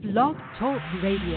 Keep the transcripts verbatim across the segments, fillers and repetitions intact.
Blog Talk Radio.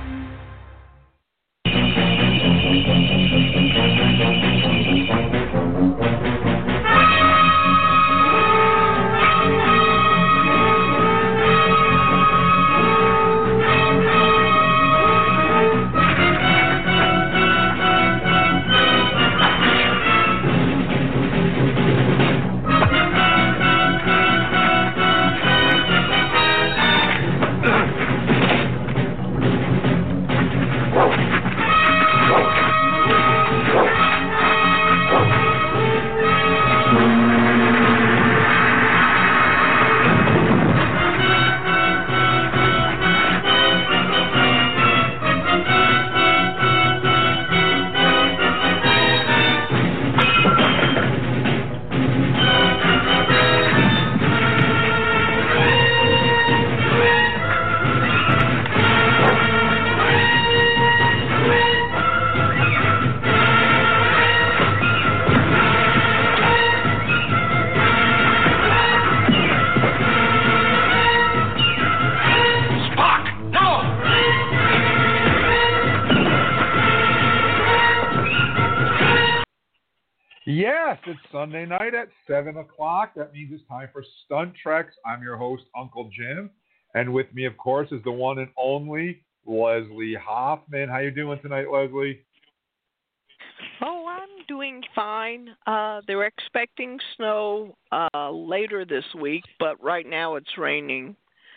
Yes, it's Sunday night at seven o'clock. That means it's time for Stunt Treks. I'm your host, Uncle Jim. And with me, of course, is the one and only Leslie Hoffman. How you doing tonight, Leslie? Oh, I'm doing fine. Uh, they're expecting snow uh, later this week, but right now it's raining.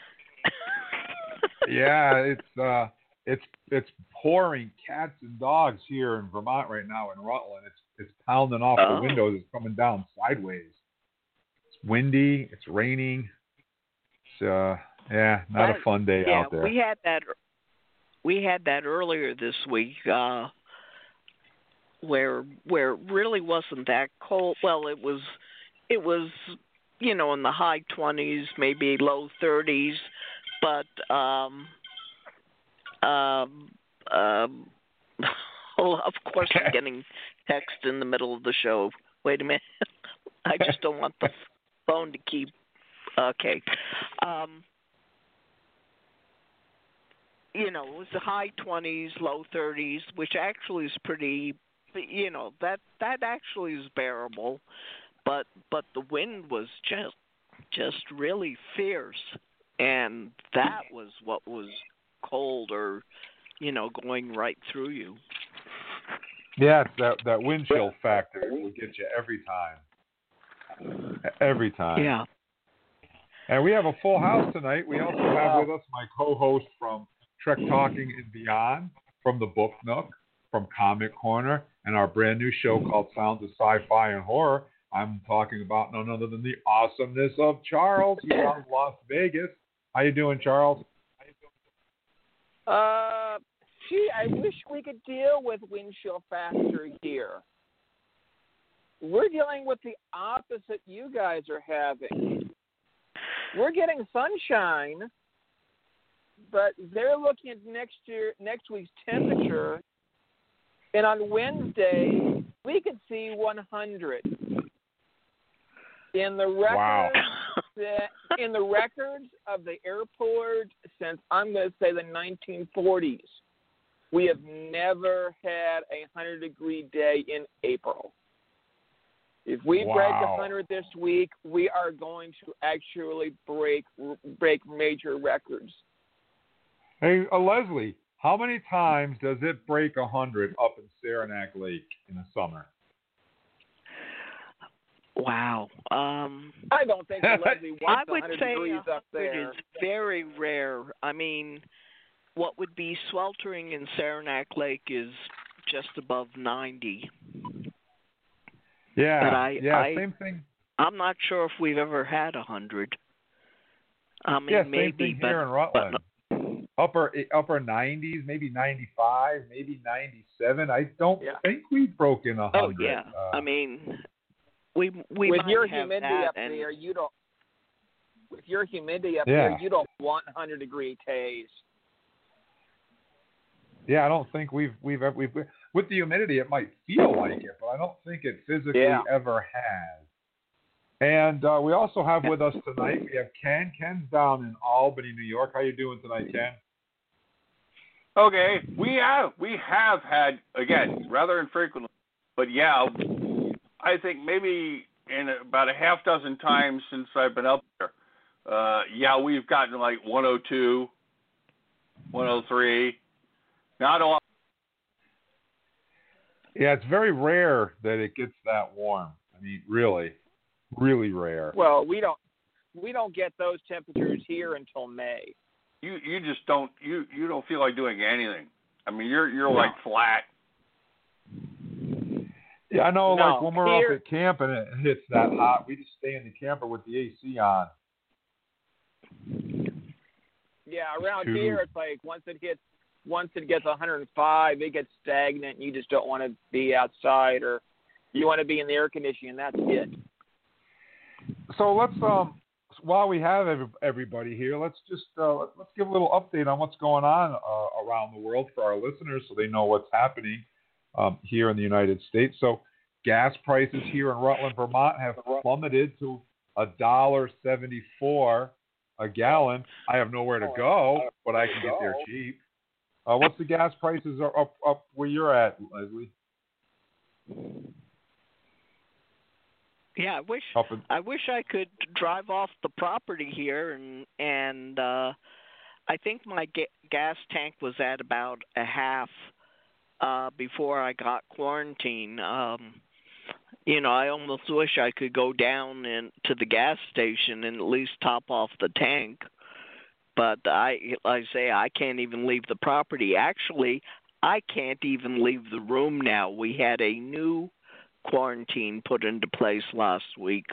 Yeah, it's uh, it's it's pouring cats and dogs here in Vermont right now in Rutland. It's it's pounding off Oh. the windows. It's coming down sideways. It's windy. It's raining. It's uh, yeah, not But, a fun day yeah, out there. we had that. We had that earlier this week, uh, where where it really wasn't that cold. Well, it was, it was, you know, in the high twenties, maybe low thirties, but um, um, um, well, of course, I'm getting text in the middle of the show. Wait a minute, I just don't want the phone to keep. Okay. Um, you know, it was the high twenties, low thirties, which actually is pretty, you know, that that actually is bearable, but but the wind was just just really fierce, and that was what was cold or, you know, going right through you. Yeah, it's that that wind chill factor will get you every time. Every time. Yeah. And we have a full house tonight. We also have with us my co-host from Trek Talking and Beyond, from the Book Nook, from Comic Corner, and our brand new show called Sounds of Sci-Fi and Horror. I'm talking about none other than the awesomeness of Charles here out of Las Vegas. How you doing, Charles? Uh, gee, I wish we could deal with wind chill factor here. We're dealing with the opposite you guys are having. We're getting sunshine, but they're looking at next year, next week's temperature, and on Wednesday we could see one hundred. In the records, Wow. in the records of the airport since I'm going to say the nineteen forties, we have never had a hundred degree day in April. If we Wow. break a hundred this week, we are going to actually break break major records. Hey, uh, Leslie, how many times does it break one hundred up in Saranac Lake in the summer? Wow. Um, I don't think that Leslie I wants would one hundred say degrees up one hundred there. is very rare. I mean, what would be sweltering in Saranac Lake is just above ninety. Yeah, But I, yeah, I, same thing. I'm not sure if we've ever had a hundred. I mean, Yeah, same maybe, thing but, here in Rutland. Upper upper nineties, maybe ninety-five, maybe ninety-seven. I don't Yeah. think we've broken a oh hundred. yeah. Uh, I mean, we we With might your have humidity that up and, there, you don't. With your humidity up Yeah. there, you don't want one hundred degree days. Yeah, I don't think we've we've ever we've with the humidity it might feel like it, but I don't think it physically Yeah. ever has. And uh, we also have with us tonight, we have Ken. Ken's down in Albany, New York. How you doing tonight, Ken? Okay, we have we have had, again, rather infrequently, but yeah, I think maybe in about a half dozen times since I've been up there, uh, yeah, we've gotten like one oh two, one oh three, not all. Yeah, it's very rare that it gets that warm. I mean, really, really rare. Well, we don't we don't get those temperatures here until May. You you just don't you, you don't feel like doing anything. I mean, you're you're No. like flat. Yeah, I know. No, like when we're here- up at camp and it hits that hot, we just stay in the camper with the A C on. Yeah, around Two. here it's like once it hits once it gets one hundred five, it gets stagnant, and you just don't want to be outside, or you want to be in the air conditioning, and that's it. So let's um while we have every, everybody here, let's just uh, let's give a little update on what's going on uh, around the world for our listeners, so they know what's happening um, here in the United States. So gas prices here in Rutland, Vermont, have plummeted to a dollar seventy-four a gallon. I have nowhere to go, but I can get there cheap. Uh, what's the gas prices are up up where you're at, Leslie? Yeah, I wish Up in, I wish I could drive off the property here, and and uh, I think my ga- gas tank was at about a half uh, before I got quarantined. Um, you know, I almost wish I could go down and to the gas station and at least top off the tank. But I, I say, I can't even leave the property. Actually, I can't even leave the room now. We had a new quarantine put into place last week.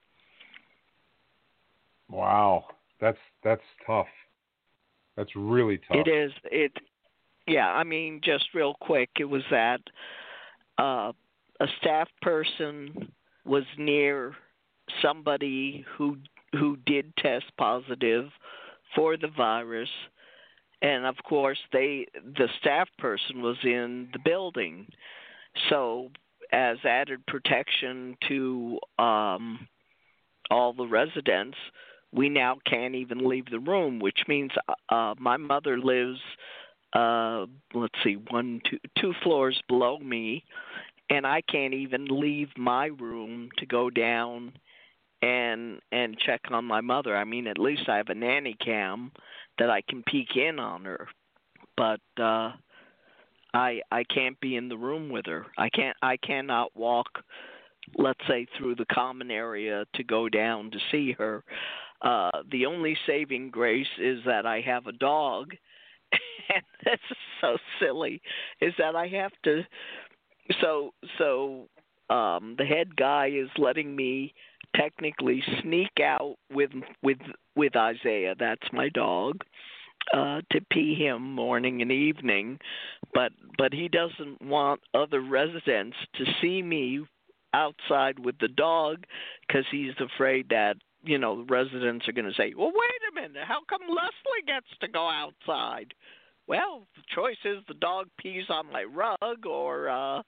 wow, that's that's tough. That's really tough. It is. It. Yeah, I mean, just real quick, it was that uh, a staff person was near somebody who who did test positive for the virus, and of course, they the staff person was in the building, so as added protection to um, all the residents, we now can't even leave the room, which means uh, my mother lives, uh, let's see, one, two, two floors below me, and I can't even leave my room to go down and and check on my mother. I mean, at least I have a nanny cam that I can peek in on her, but uh, I I can't be in the room with her. I can't I cannot walk, let's say, through the common area to go down to see her. Uh, the only saving grace is that I have a dog, and this is so silly, is that I have to. So so um, the head guy is letting me technically sneak out with with with Isaiah. That's my dog. Uh, to pee him morning and evening, but but he doesn't want other residents to see me outside with the dog because he's afraid that, you know, the residents are going to say, well, wait a minute, how come Leslie gets to go outside? Well, the choice is the dog pees on my rug or... Uh...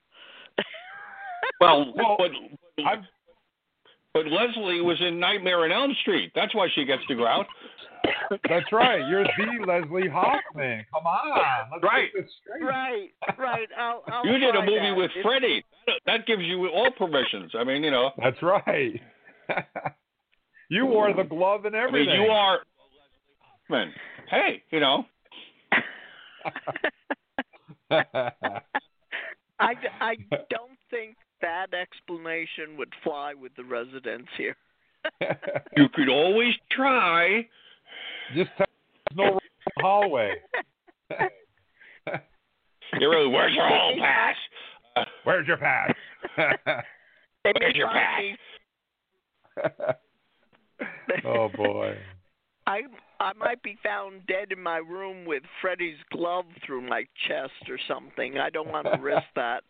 Well, Well, but, I've, but Leslie was in Nightmare on Elm Street. That's why she gets to go out. that's right. You're the Leslie Hoffman. Come on. Let's Right. get this straight. Right, right. I'll, I'll You did a try movie that. with It's- Freddie. That gives you all permissions. I mean, you know. That's right. You wore the glove and I mean, everything. you are. Man, hey, you know. I, I don't think that explanation would fly with the residents here. You could always try. Just tell there's no hallway. You really, where's your hall pass? Uh, Where's your pass? They Where's your find pass? me- Oh boy. I I might be found dead in my room with Freddie's glove through my chest or something. I don't want to risk that.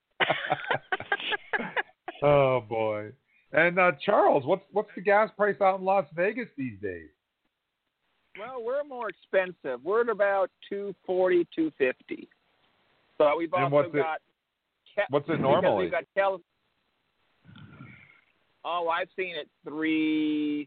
Oh boy. And uh, Charles, what's what's the gas price out in Las Vegas these days? Well, we're more expensive. We're at about two forty, two fifty. But we've And also what's it- got. Ca- what's it because normally? We've got Cal- Oh, I've seen it three.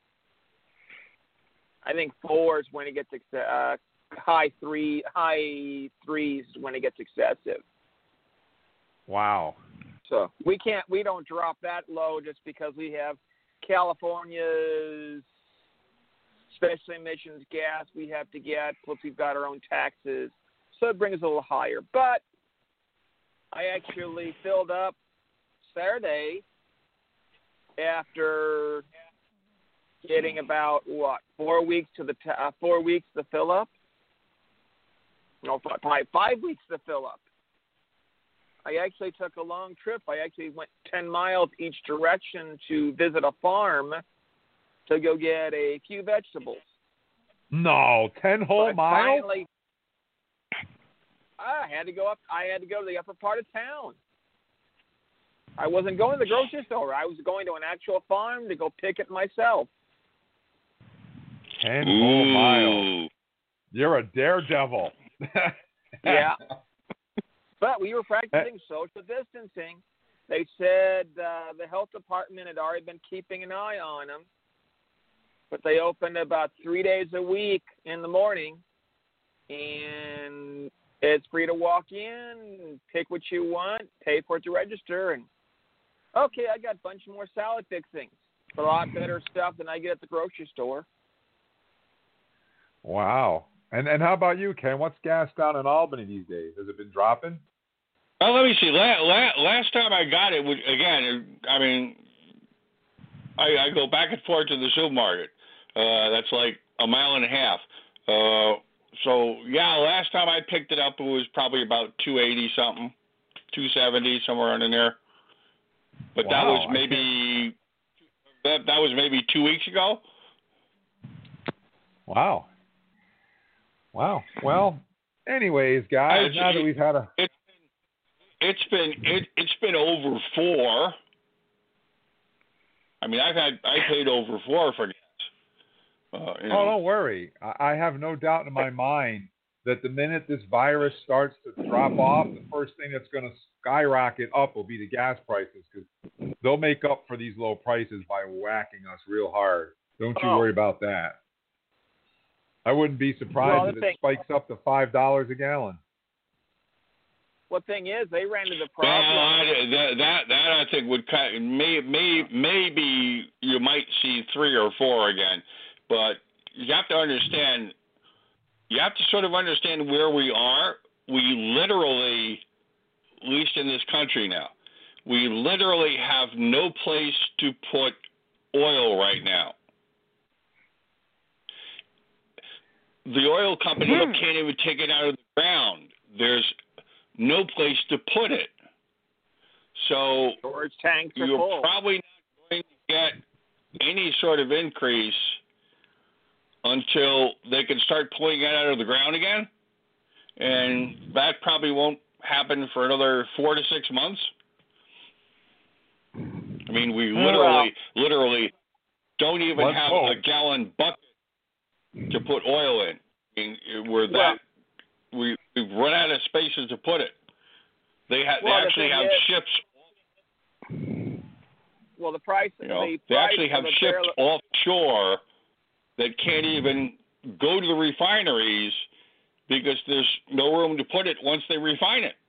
I think fours when it gets uh, high three, high threes when it gets excessive. Wow. So we can't, we don't drop that low just because we have California's special emissions gas we have to get, plus we've got our own taxes. So it brings us a little higher. But I actually filled up Saturday after getting about, what, four weeks to the t- uh, four weeks to fill up? No, five, five weeks to fill up. I actually took a long trip. I actually went ten miles each direction to visit a farm to go get a few vegetables. No, ten whole but miles? Finally, I had to go up. I had to go to the upper part of town. I wasn't going to the grocery store. I was going to an actual farm to go pick it myself. Ten whole miles. You're a daredevil. Yeah. But we were practicing social distancing. They said uh, the health department had already been keeping an eye on them. But they opened about three days a week in the morning. And it's free to walk in, pick what you want, pay for it to register. And, okay, I got a bunch more salad fixings. A lot better stuff than I get at the grocery store. Wow. And and how about you, Ken? What's gas down in Albany these days? Has it been dropping? Well, let me see. La- la- last time I got it, again, I mean, I, I go back and forth to the supermarket. Uh, that's like a mile and a half. Uh, so, yeah, last time I picked it up, it was probably about two eighty something, two seventy, somewhere in there. But wow, that was maybe that, that was maybe two weeks ago. Wow. Wow. Well, anyways, guys, Actually, now that we've had a it's been it's been it, it's been over four. I mean, I've had I paid over four for gas. Uh, you know. Oh, don't worry. I, I have no doubt in my mind that the minute this virus starts to drop off, the first thing that's going to skyrocket up will be the gas prices, because they'll make up for these low prices by whacking us real hard. Don't you Oh. worry about that. I wouldn't be surprised Well, if it thing, spikes up to five dollars a gallon. Well, thing is, they ran into the Well, problem. I, that that that I think would cut. May, may, maybe you might see three or four again, but you have to understand. You have to sort of understand where we are. We literally, at least in this country now, we literally have no place to put oil right now. The oil companies Hmm. can't even take it out of the ground. There's no place to put it. So Storage tanks are you're full. probably not going to get any sort of increase until they can start pulling it out of the ground again. And that probably won't happen for another four to six months. I mean, we literally, literally don't even Let's have hope. a gallon bucket to put oil in. I mean, we're that Well, we we've run out of spaces to put it. They ha- Well, they the actually thing have is- ships. well, the price, You know, the they price actually for have the ships barrel, offshore that can't even go to the refineries because there's no room to put it once they refine it.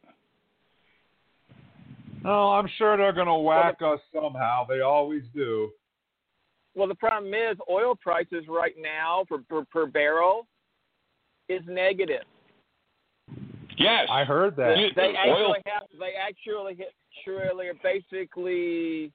No, I'm sure they're going to whack us somehow. They always do. Well, the problem is oil prices right now for per, per barrel is negative. Yes, I heard that. You- They oil. actually have. They actually hit. Surely are basically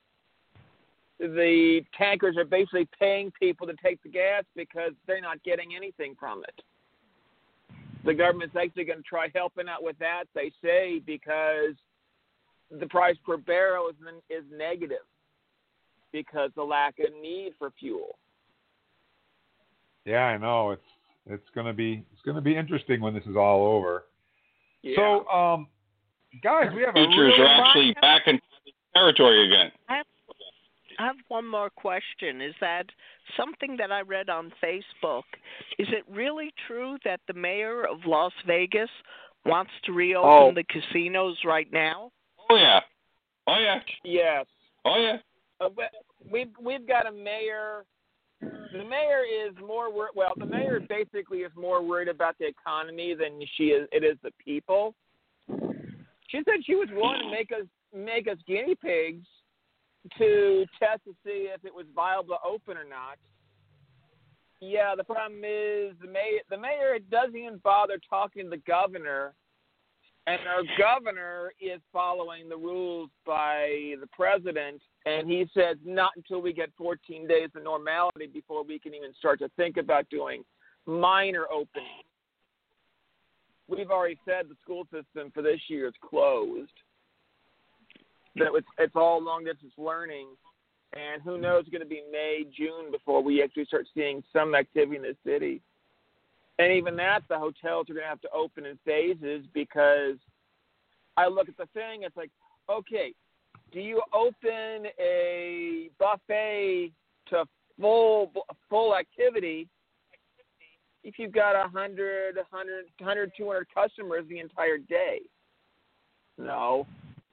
the tankers are basically paying people to take the gas because they're not getting anything from it. The government's actually going to try helping out with that, they say, because the price per barrel is is negative because the lack of need for fuel. Yeah, I know. It's it's going to be it's going to be interesting when this is all over. Yeah. So, um, guys, we have a Futures really are actually back in territory again. I have, I have one more question. Is that something that I read on Facebook? Is it really true that the mayor of Las Vegas wants to reopen Oh. the casinos right now? Oh yeah, oh yeah, Yes. oh yeah. uh, we've we've got a mayor. The mayor is more wor- well. The mayor basically is more worried about the economy than she is. It is the people. She said she was willing to make us make us guinea pigs to test to see if it was viable to open or not. Yeah, the problem is the mayor. The mayor doesn't even bother talking to the governor, and our governor is following the rules by the president. And he says not until we get fourteen days of normality before we can even start to think about doing minor openings. We've already said the school system for this year is closed. That it's, it's all long distance learning, and who knows, it's going to be May, June before we actually start seeing some activity in the city. And even that, the hotels are going to have to open in phases because I look at the thing, it's like, okay, do you open a buffet to full full activity if you've got one hundred, one hundred, one hundred, two hundred customers the entire day? No.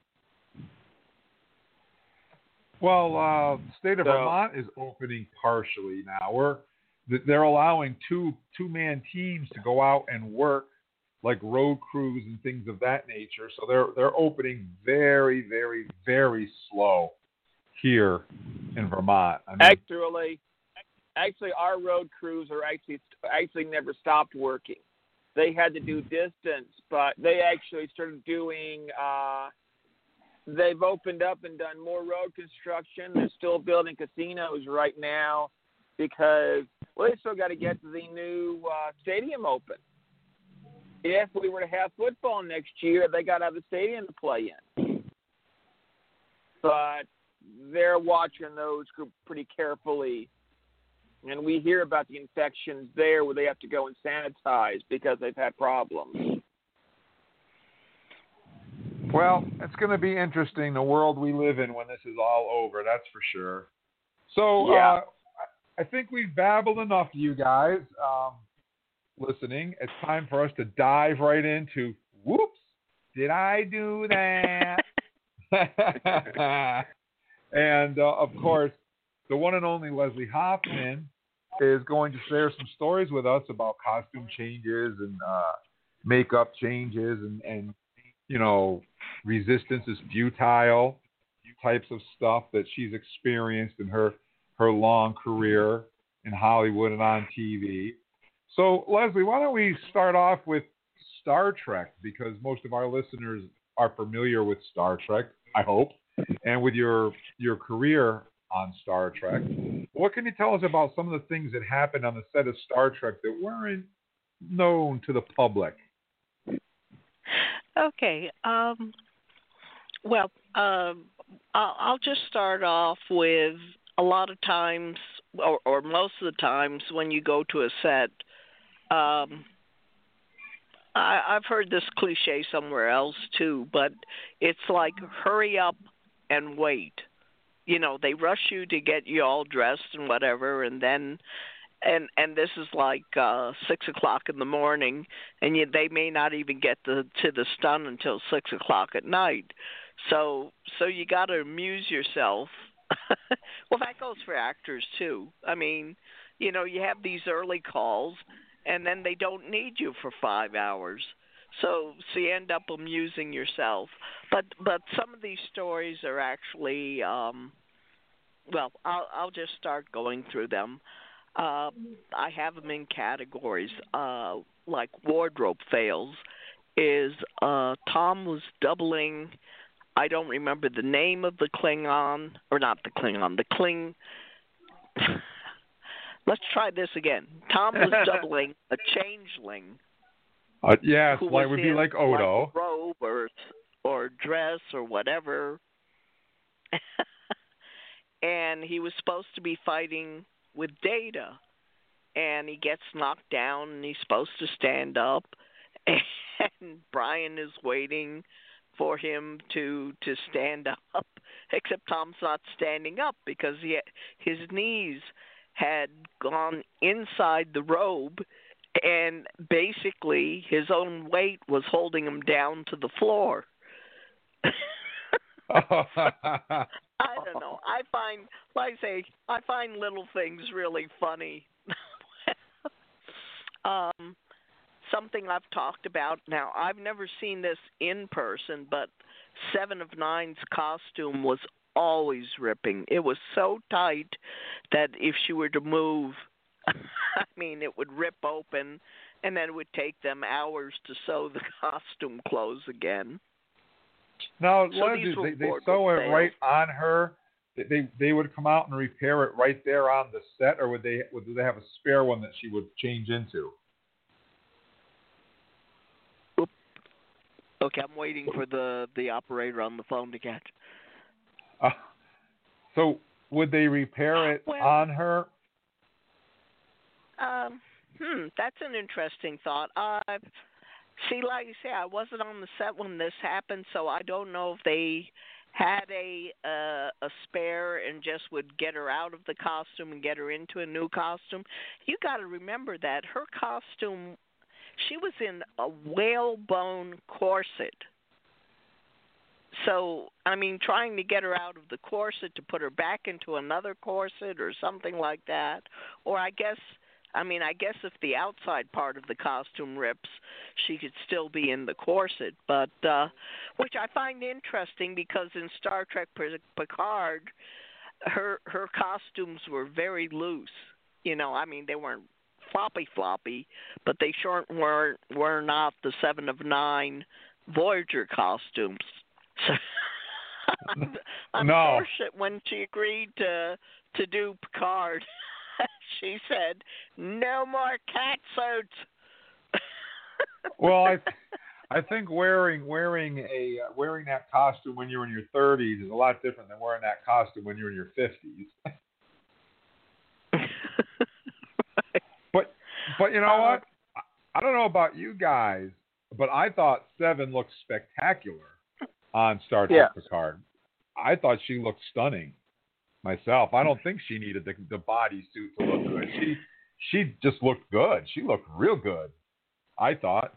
Well, uh, the state of So, Vermont is opening partially now. We're they're allowing two two man teams to go out and work like road crews and things of that nature. So they're they're opening very, very, very slow here in Vermont. I mean, actually, actually, our road crews are actually actually never stopped working. They had to do distance, but they actually started doing. Uh, they've opened up and done more road construction. They're still building casinos right now because well, they still got to get the new uh, stadium open. If we were to have football next year, they got to have the stadium to play in. But they're watching those pretty carefully. And we hear about the infections there where they have to go and sanitize because they've had problems. Well, it's going to be interesting, the world we live in when this is all over, that's for sure. So Yeah. uh, I think we've babbled enough to you guys. Um, listening, it's time for us to dive right into, whoops, did I do that? And, uh, of course, the one and only Leslie Hoffman is going to share some stories with us about costume changes and uh, makeup changes and, and, you know, resistance is futile types of stuff that she's experienced in her, her long career in Hollywood and on T V. So, Leslie, why don't we start off with Star Trek, because most of our listeners are familiar with Star Trek, I hope, and with your your career on Star Trek. What can you tell us about some of the things that happened on the set of Star Trek that weren't known to the public? Okay. Um, well, um, I'll, I'll just start off with a lot of times, or, or most of the times, when you go to a set, um, I, I've heard this cliche somewhere else too, but it's like hurry up and wait. You know, they rush you to get you all dressed and whatever, and then, and and this is like uh, six o'clock in the morning, and you, they may not even get the, to the stun until six o'clock at night. So so you got to amuse yourself. Well, that goes for actors too. I mean, you know, you have these early calls, and then they don't need you for five hours. So so you end up amusing yourself. But but some of these stories are actually, um, well, I'll I'll just start going through them. Uh, I have them in categories. Uh, like wardrobe fails is uh, Tom was doubling. I don't remember the name of the Klingon, or not the Klingon, the Kling. Let's try this again. Tom was doubling a changeling. Uh, yes, who like was would be in, like Odo. like a robe or or dress or whatever. And he was supposed to be fighting with Data, and he gets knocked down, and he's supposed to stand up, and Brian is waiting for him to to stand up, except Tom's not standing up because he his knees had gone inside the robe, and basically his own weight was holding him down to the floor. I don't know. I find, like I say, I find little things really funny. um, something I've talked about now. I've never seen this in person, but Seven of Nine's costume was always ripping. It was so tight that if she were to move, I mean, it would rip open, and then it would take them hours to sew the costume clothes again. Now, So Leslie, these were they, they board sew it sales. right on her. They, they they would come out and repair it right there on the set, or would they would they have a spare one that she would change into? Oop. Okay, I'm waiting for the, the operator on the phone to catch. Uh, so would they repair it Well, on her? Um, hmm, that's an interesting thought. Uh, see, like you say, I wasn't on the set when this happened, so I don't know if they had a uh, a spare and just would get her out of the costume and get her into a new costume. You got to remember that her costume, she was in a whalebone corset. So, I mean, trying to get her out of the corset to put her back into another corset or something like that, or I guess. I mean, I guess if the outside part of the costume rips, she could still be in the corset. But uh, which I find interesting because in Star Trek Picard, her her costumes were very loose. You know, I mean, they weren't floppy floppy, but they sure weren't were not the Seven of Nine Voyager costumes. So I'm, I'm No. sure she, when she agreed to to do Picard. She said, "No more cat suits." Well, I, I think wearing wearing a uh, wearing that costume when you're in your thirties is a lot different than wearing that costume when you're in your fifties. Right. But but you know Uh, what? I, I don't know about you guys, but I thought Seven looked spectacular on Star Trek Yeah. Picard. I thought she looked stunning. Myself, I don't think she needed the, the bodysuit to look good. She she just looked good. She looked real good, I thought.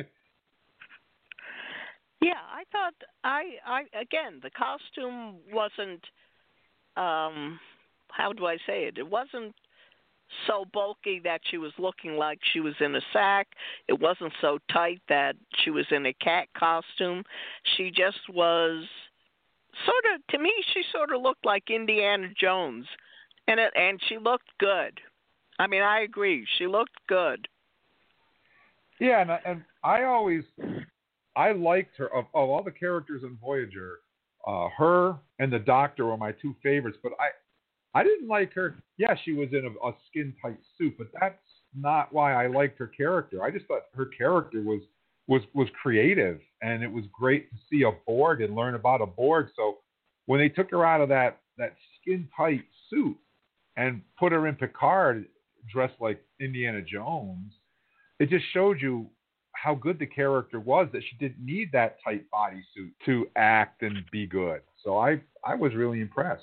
Yeah, I thought I I again the costume wasn't um how do I say it? It wasn't so bulky that she was looking like she was in a sack. It wasn't so tight that she was in a cat costume. She just was sort of, to me, she sort of looked like Indiana Jones, and it, and she looked good. I mean, I agree, she looked good. Yeah, and, and I always I liked her of, of all the characters in Voyager. Uh, her and the Doctor were my two favorites, but I I didn't like her. Yeah, she was in a, a skin tight suit, but that's not why I liked her character. I just thought her character was was was creative, and it was great to see a Borg and learn about a Borg. So when they took her out of that that skin tight suit and put her in Picard dressed like Indiana Jones, it just showed you how good the character was, that she didn't need that tight bodysuit to act and be good. So I I was really impressed.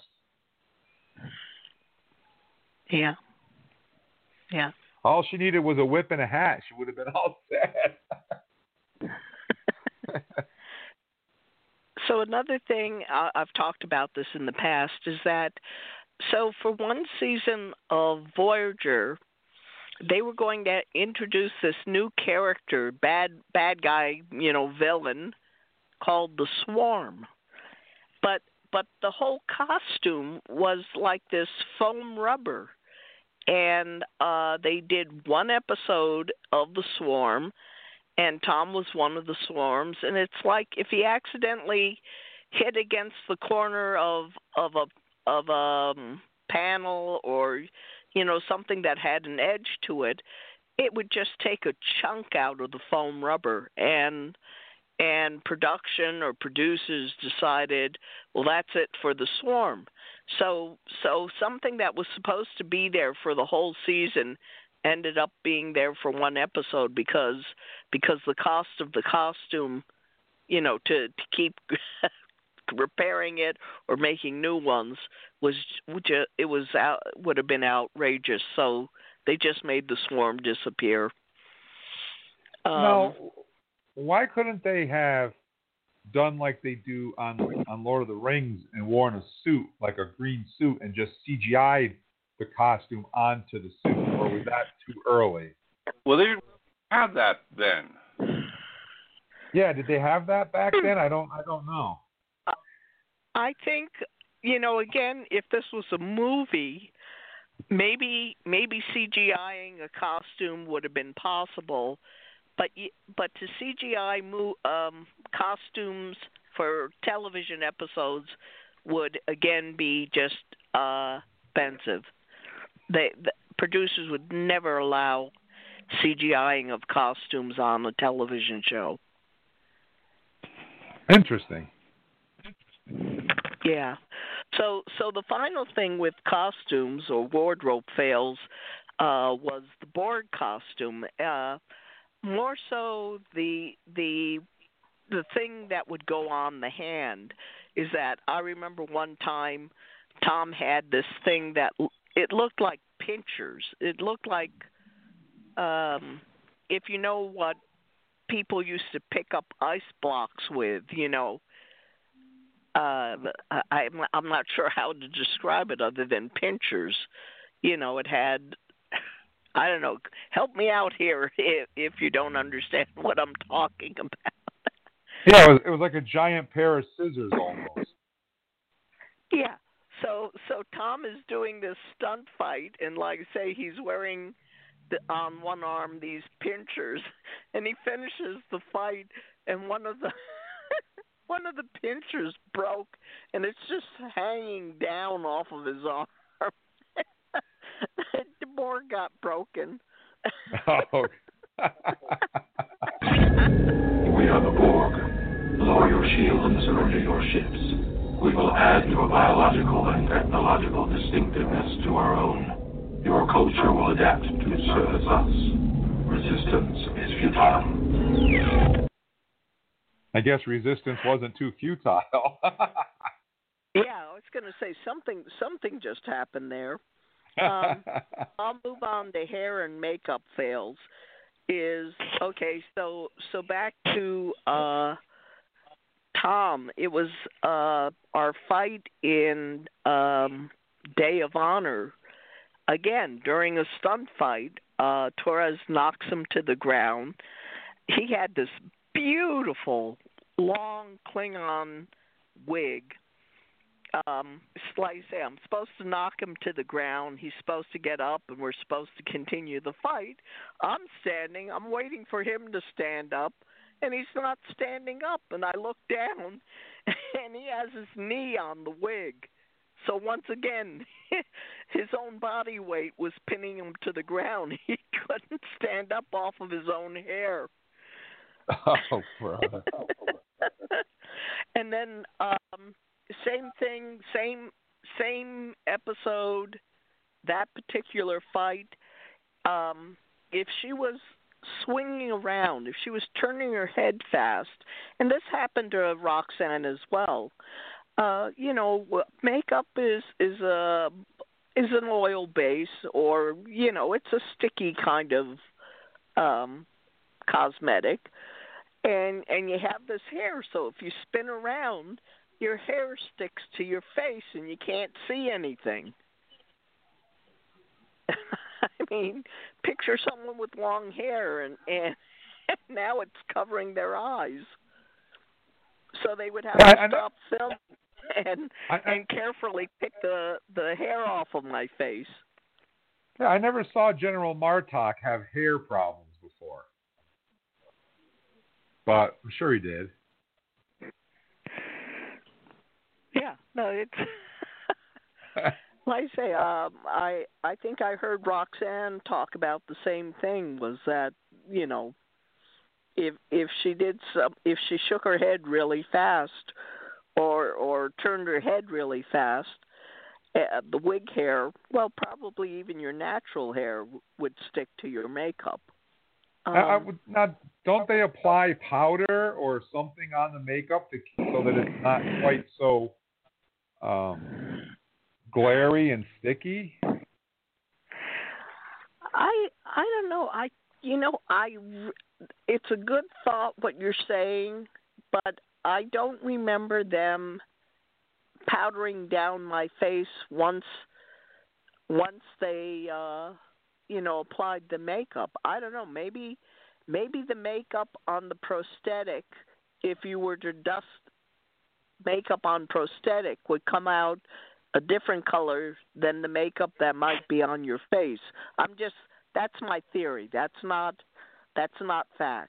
Yeah. Yeah. All she needed was a whip and a hat. She would have been all set. So another thing, uh, I've talked about this in the past, is that so for one season of Voyager, they were going to introduce this new character, bad bad guy, you know, villain, called the Swarm. But but the whole costume was like this foam rubber. And uh, they did one episode of the Swarm, and Tom was one of the Swarms, and it's like if he accidentally hit against the corner of of a of a um, panel or you know something that had an edge to it, it would just take a chunk out of the foam rubber, and and production or producers decided, well, that's it for the Swarm. So so something that was supposed to be there for the whole season ended up being there for one episode because because the cost of the costume, you know, to, to keep repairing it or making new ones was it was out, would have been outrageous. So they just made the Swarm disappear. Um, Now, why couldn't they have done like they do on on Lord of the Rings and worn a suit, like a green suit, and just C G I'd the costume onto the suit, or was that too early? Well, they didn't have that then. Yeah, did they have that back then? I don't I don't know. I think, you know, again, if this was a movie, maybe maybe CGIing a costume would have been possible, but but to C G I mo- um, costumes for television episodes would again be just uh, expensive. They the producers would never allow CGIing of costumes on a television show. Interesting. Yeah. So so the final thing with costumes or wardrobe fails uh, was the Borg costume. Uh, more so the the the thing that would go on the hand is that I remember one time Tom had this thing that it looked like pinchers. It looked like um, if you know what people used to pick up ice blocks with, you know. Uh, I, I'm I'm not sure how to describe it other than pinchers. You know, it had, I don't know. Help me out here if, if you don't understand what I'm talking about. Yeah, it was, it was like a giant pair of scissors almost. Yeah. So so Tom is doing this stunt fight, and like I say, he's wearing the, on one arm these pinchers, and he finishes the fight, and one of the one of the pinchers broke, and it's just hanging down off of his arm. The board got broken. Oh. We are the Borg. Lower your shield and surrender your ships. We will add your biological and technological distinctiveness to our own. Your culture will adapt to service us. Resistance is futile. I guess resistance wasn't too futile. Yeah, I was going to say something. Something just happened there. Um, I'll move on to hair and makeup fails. Is okay. So so back to uh, Tom. It was uh, our fight in um, Day of Honor. Again, during a stunt fight, uh, Torres knocks him to the ground. He had this beautiful long Klingon wig. Um, like I say, I'm supposed to knock him to the ground. He's supposed to get up, and we're supposed to continue the fight. I'm standing. I'm waiting for him to stand up, and he's not standing up. And I look down, and he has his knee on the wig. So once again, his own body weight was pinning him to the ground. He couldn't stand up off of his own hair. Oh, brother. And then um, same thing, same same episode, that particular fight. Um, if she was swinging around, if she was turning her head fast, and this happened to Roxanne as well. Uh, you know, makeup is is a is an oil base, or you know, it's a sticky kind of um, cosmetic. And and you have this hair, so if you spin around, your hair sticks to your face and you can't see anything. I mean, picture someone with long hair and, and now it's covering their eyes. So they would have I, to I stop filming and I, I, and carefully pick the, the hair off of my face. Yeah, I never saw General Martok have hair problems before. But I'm sure he did. Yeah, no, it's like I say. Um, I I think I heard Roxanne talk about the same thing. Was that you know, if if she did some, if she shook her head really fast, or or turned her head really fast, uh, the wig hair, well, probably even your natural hair w- would stick to your makeup. Um, I, I would not. Don't they apply powder or something on the makeup to, so that it's not quite so um, glary and sticky? I I don't know. I you know I it's a good thought what you're saying, but I don't remember them powdering down my face once once they uh you know applied the makeup. I don't know, maybe maybe the makeup on the prosthetic, if you were to dust makeup on prosthetic, would come out a different color than the makeup that might be on your face. I'm just that's my theory. That's not that's not fact.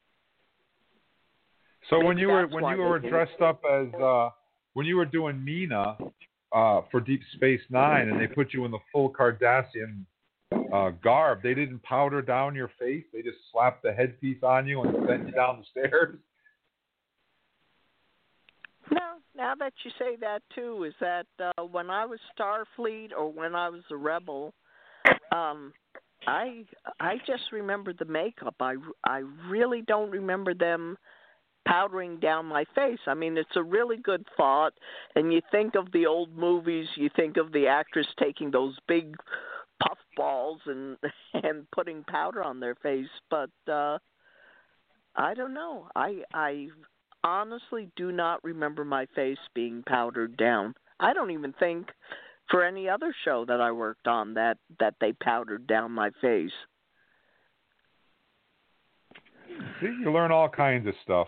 So Maybe when you were that's when why you they were did it. dressed up as uh when you were doing Mina uh for Deep Space Nine and they put you in the full Cardassian uh garb, they didn't powder down your face, they just slapped the headpiece on you and sent you down the stairs? No, now that you say that too, is that uh, when I was Starfleet or when I was a rebel, um, I I just remember the makeup. I, I really don't remember them powdering down my face. I mean, it's a really good thought, and you think of the old movies, you think of the actress taking those big puff balls and and putting powder on their face, but uh, I don't know. I I honestly do not remember my face being powdered down. I don't even think for any other show that I worked on that, that they powdered down my face. See, you learn all kinds of stuff.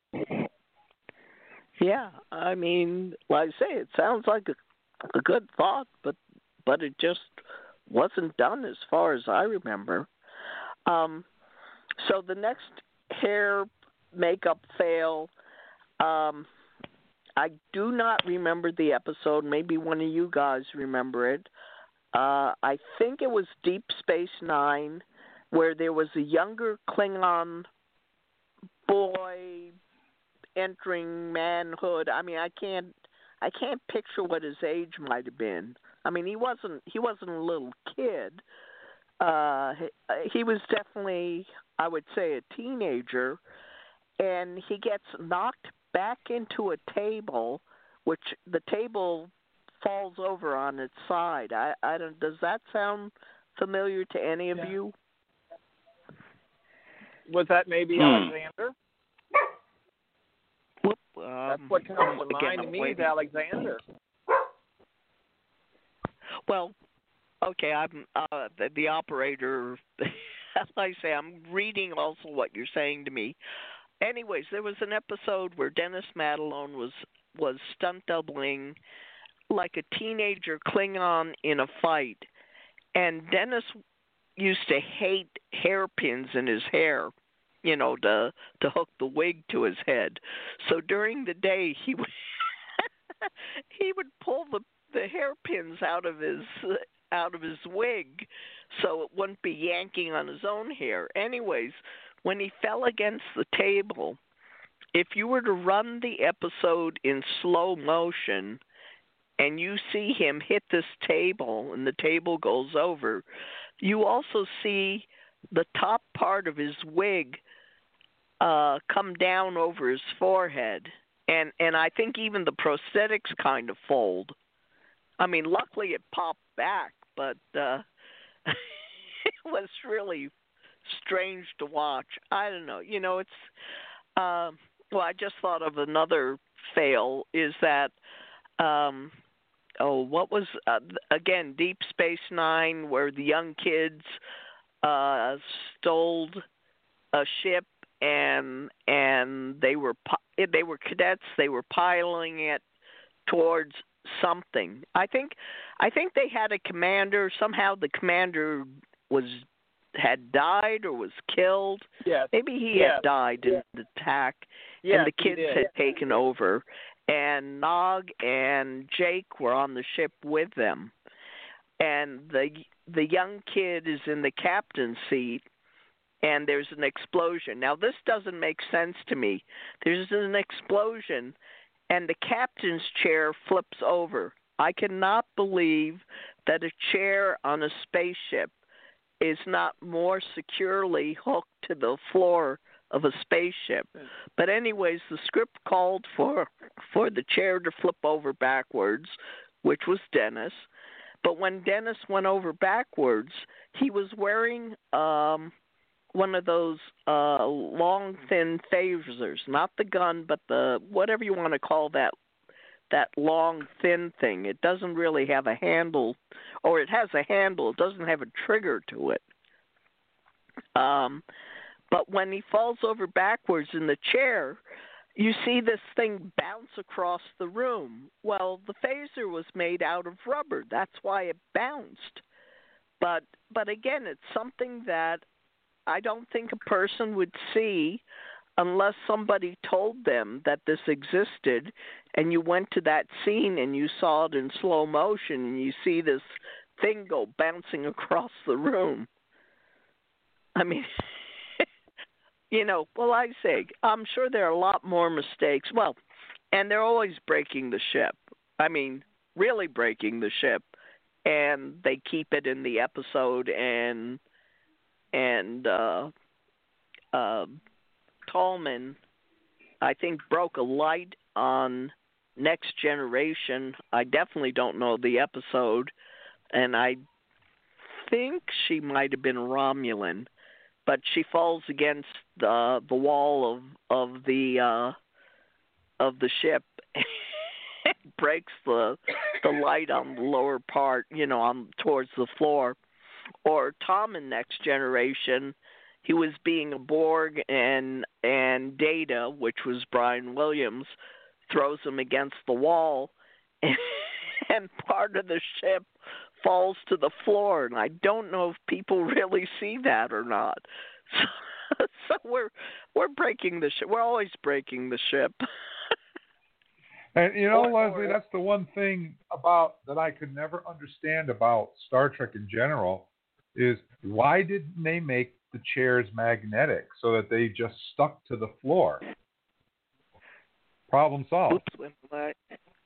Yeah, I mean, like I say, it sounds like a, a good thought, but but it just wasn't done as far as I remember. Um, so the next hair makeup fail, um, I do not remember the episode. Maybe one of you guys remember it. Uh, I think it was Deep Space Nine, where there was a younger Klingon boy entering manhood. I mean, I can't, I can't picture what his age might have been. I mean, he wasn't, he wasn't a little kid. Uh, he, he was definitely, I would say, a teenager, and he gets knocked back into a table, which the table falls over on its side. I, I don't. Does that sound familiar to any of Yeah. you? Was that maybe Hmm. Alexander? Whoop, That's um, what comes to again, mind to I'm me is waiting. Alexander. Well, okay, I'm uh, the, the operator. As I say, I'm reading also what you're saying to me. Anyways, there was an episode where Dennis Madelon was was stunt doubling like a teenager Klingon in a fight, and Dennis used to hate hairpins in his hair, you know, to to hook the wig to his head. So during the day, he would he would pull the the hairpins out of his out of his wig, so it wouldn't be yanking on his own hair. Anyways, when he fell against the table, if you were to run the episode in slow motion and you see him hit this table and the table goes over, you also see the top part of his wig uh, come down over his forehead. And, and I think even the prosthetics kind of fold. I mean, luckily it popped back, but uh, it was really strange to watch. I don't know. You know, it's uh, well, I just thought of another fail is that um, oh, what was uh, again Deep Space Nine, where the young kids uh, stole a ship and and they were they were cadets. They were piloting it towards something. I think I think they had a commander. Somehow the commander was had died or was killed. Yes. Maybe he yes. had died in yes. the attack, yes, and the kids he did. had taken over. And Nog and Jake were on the ship with them. And the the young kid is in the captain's seat, and there's an explosion. Now, this doesn't make sense to me. There's an explosion, and the captain's chair flips over. I cannot believe that a chair on a spaceship is not more securely hooked to the floor of a spaceship. But anyways, the script called for for the chair to flip over backwards, which was Dennis. But when Dennis went over backwards, he was wearing um, one of those uh, long, thin phasers, not the gun, but the whatever you want to call that that long, thin thing. It doesn't really have a handle, or it has a handle. It doesn't have a trigger to it. Um, but when he falls over backwards in the chair, you see this thing bounce across the room. Well, the phaser was made out of rubber. That's why it bounced. But but again, it's something that I don't think a person would see unless somebody told them that this existed, and you went to that scene and you saw it in slow motion and you see this thing go bouncing across the room. I mean, you know, well, I say, I'm sure there are a lot more mistakes. Well, and they're always breaking the ship. I mean, really breaking the ship. And they keep it in the episode, and and uh, uh, Tallman, I think, broke a light on Next Generation. I definitely don't know the episode, and I think she might have been Romulan, but she falls against the the wall of of the uh, of the ship. Breaks the the light on the lower part, you know, on towards the floor. Or Tom in Next Generation, he was being a Borg, and and Data, which was Brian Williams, throws him against the wall, and, and part of the ship falls to the floor. And I don't know if people really see that or not. So, so we're we're breaking the ship. We're always breaking the ship. And you know, Or- Leslie, or- that's the one thing about that I could never understand about Star Trek in general is why didn't they make the chairs magnetic so that they just stuck to the floor? Problem solved. Oops, what?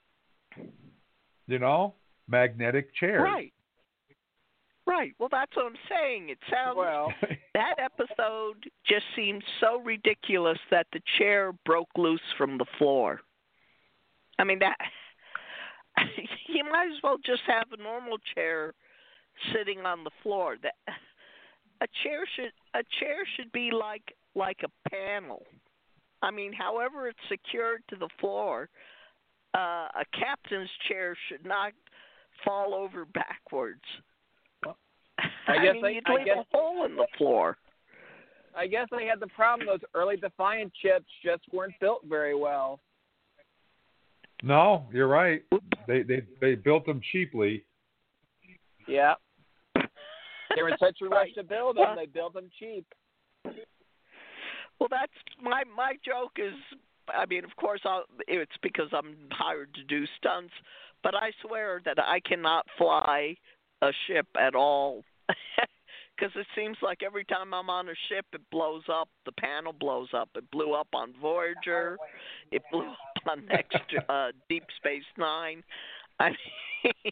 You know, magnetic chairs. Right. Right. Well, that's what I'm saying. It sounds Well, that episode just seemed so ridiculous that the chair broke loose from the floor. I mean, that you might as well just have a normal chair sitting on the floor. That a chair should a chair should be like like a panel. I mean, however it's secured to the floor, uh, a captain's chair should not fall over backwards. I guess mean, I- you'd I leave guess- a hole in the floor. I guess they had the problem. Those early Defiant chips just weren't built very well. No, you're right. They they they built them cheaply. Yeah. They were in such a rush Right. to build them, Well- they built them cheap. Well, that's my my joke is. I mean, of course, I'll, it's because I'm hired to do stunts, but I swear that I cannot fly a ship at all. Because it seems like every time I'm on a ship, it blows up. The panel blows up. It blew up on Voyager. It blew up on Next uh, Deep Space Nine. I mean,